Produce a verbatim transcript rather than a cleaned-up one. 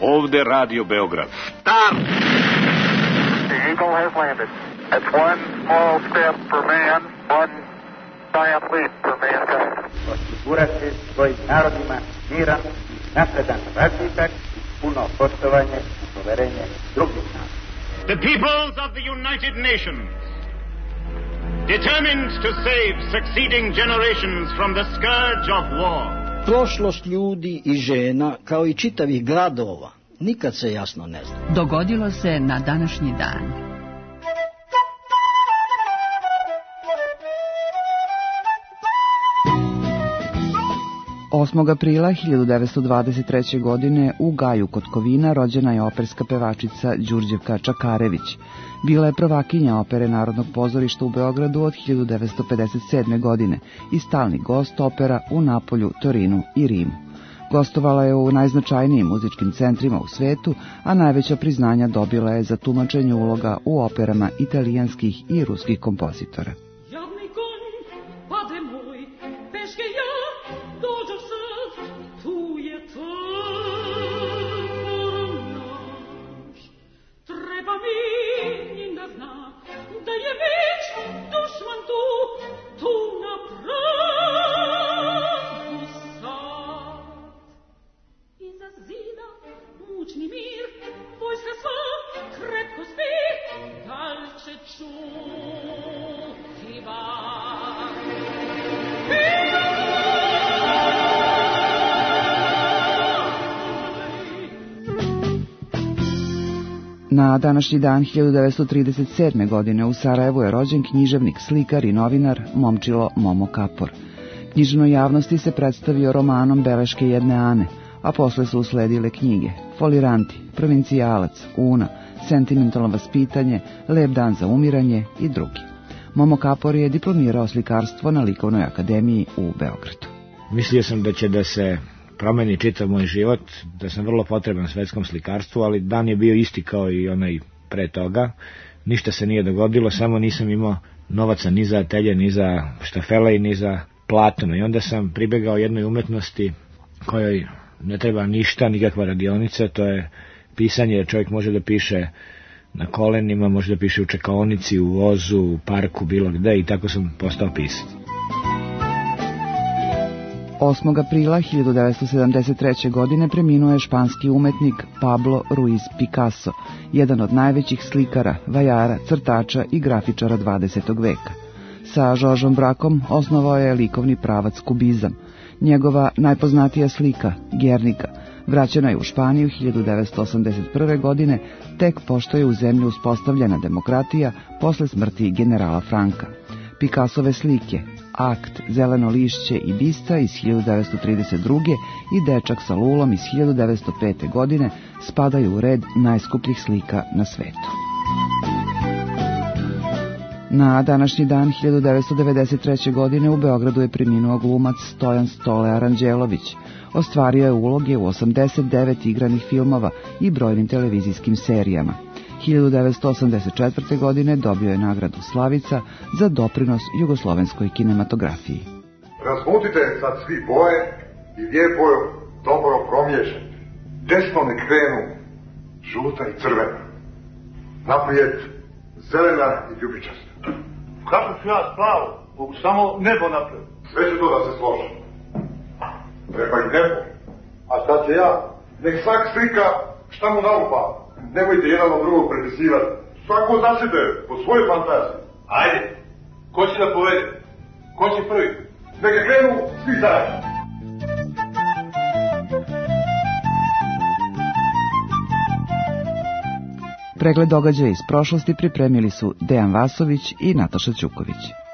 Ovde Radio Beograd. Start! The Eagle has landed. It's one small step for man, one giant leap for mankind. Osigurati svojim narodima miran, napredan razvitak i puno poštovanje i poverenje drugih naroda. The peoples of the United Nations, determined to save succeeding generations from the scourge of war. Prošlost ljudi i žena, kao i čitavih gradova, nikad se jasno ne zna. Dogodilo se na današnji dan. osmog aprila hiljadu devetsto dvadeset treće. godine u Gaju kod Kovina rođena je operska pevačica Đurđevka Čakarević. Bila je prvakinja opere Narodnog pozorišta u Beogradu od hiljadu devetsto pedeset sedme. godine i stalni gost opera u Napolju, Torinu i Rimu. Gostovala je u najznačajnijim muzičkim centrima u svetu, a najveća priznanja dobila je za tumačenje uloga u operama italijanskih i ruskih kompozitora. Na današnji dan hiljadu devetsto trideset sedme. godine u Sarajevu je rođen književnik, slikar i novinar Momčilo Momo Kapor. Knjižnoj javnosti se predstavio romanom Beleške jedne Ane, a posle su usledile knjige Foliranti, Provincijalac, Una, Sentimentalno vaspitanje, Lep dan za umiranje i drugi. Momo Kapor je diplomirao slikarstvo na Likovnoj akademiji u Beogradu. Mislio sam da će da se promeni čitav moj život, da sam vrlo potreban svetskom slikarstvu, ali dan je bio isti kao i onaj pre toga. Ništa se nije dogodilo, samo nisam imao novaca ni za atelje, ni za štafele i ni za platno. I onda sam pribegao jednoj umetnosti kojoj ne treba ništa, nikakva radionica, to je pisanje, jer čovjek može da piše na kolenima, može da piše u čekaonici, u vozu, u parku, bilo gde, i tako sam postao pisac. osmog aprila hiljadu devetsto sedamdeset treće. godine preminuo je španski umetnik Pablo Ruiz Picasso, jedan od najvećih slikara, vajara, crtača i grafičara dvadesetog veka. Sa Žoržom Brakom osnovao je likovni pravac kubizam. Njegova najpoznatija slika, Guernica, vraćena je u Španiju hiljadu devetsto osamdeset prve. godine, tek pošto je u zemlji uspostavljena demokratija posle smrti generala Franka. Picassove slike Akt, Zeleno lišće i Bista iz hiljadu devetsto trideset druge. i Dečak sa lulom iz hiljadu devetsto pete. godine spadaju u red najskupljih slika na svetu. Na današnji dan hiljadu devetsto devedeset treće. godine u Beogradu je preminuo glumac Stojan Stole Aranđelović. Ostvario je uloge u osamdeset devet igranih filmova i brojnim televizijskim serijama. hiljadu devetsto osamdeset četvrte. godine dobio je nagradu Slavica za doprinos jugoslovenskoj kinematografiji. Razmutite sad svi boje i lijepo dobro promiješajte. Desno ne krenu žuta i crvena. Naprijed zelena i ljubičasta. Kako ću ja spravo? Mogu samo nebo napred. Sve će to da se složi. Treba i nebo. A šta će ja? Nek svak slika šta mu naupa. Nemojte jedan od drugog prepisivati. Svako za sebe, po svojoj fantaziji. Ajde, ko će da povede? Ko će prvi? Neka krenu svi zajedno. Pregled događaja iz prošlosti pripremili su Dejan Vasović i Nataša Ćuković.